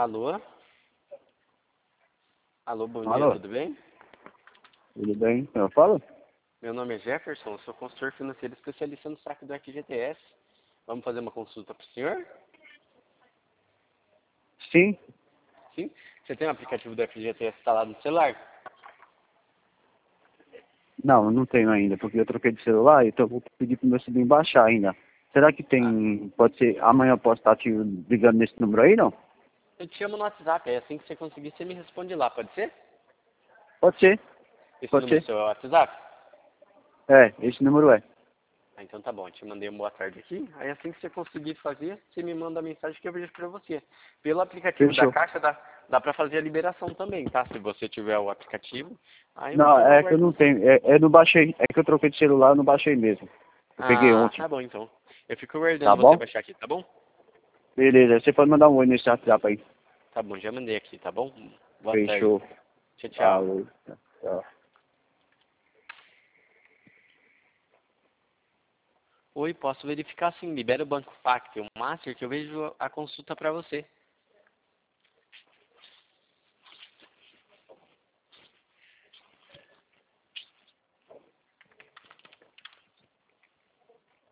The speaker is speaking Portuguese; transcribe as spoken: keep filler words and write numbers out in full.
Alô? Alô, bom dia, Alô? tudo bem? Tudo bem? Eu falo? Meu nome é Jefferson, sou consultor financeiro especialista no saque do F G T S. Vamos fazer uma consulta para o senhor? Sim. Sim? Você tem o aplicativo do F G T S instalado no celular? Não, não tenho ainda, porque eu troquei de celular, então eu vou pedir pro meu sobrinho baixar ainda. Será que Ah, tem, pode ser, amanhã eu posso estar te ligando nesse número aí, não? eu te chamo no WhatsApp, é assim que você conseguir, você me responde lá, pode ser? Pode ser, Esse pode número ser. seu é o WhatsApp? É, esse número é. Ah, então tá bom, eu te mandei uma boa tarde aqui. Aí assim que você conseguir fazer, você me manda a mensagem que eu vejo pra você. Pelo aplicativo da Fechou. Caixa dá, dá pra fazer a liberação também, tá? Se você tiver o aplicativo, aí eu Não, eu é que eu aguardo não você. tenho, é, é no baixei, é que eu troquei de celular, eu não baixei mesmo. Eu peguei Ah, ontem, tá bom então. Eu fico tá aguardando você bom? baixar aqui, tá bom? Beleza, você pode mandar um oi nesse WhatsApp aí. Tá bom, já mandei aqui, tá bom? Boa tarde. Fechou. Tchau, tchau. Falou. Tchau. Oi, posso verificar sim, libera o Banco Facto, o Master, que eu vejo a consulta pra você.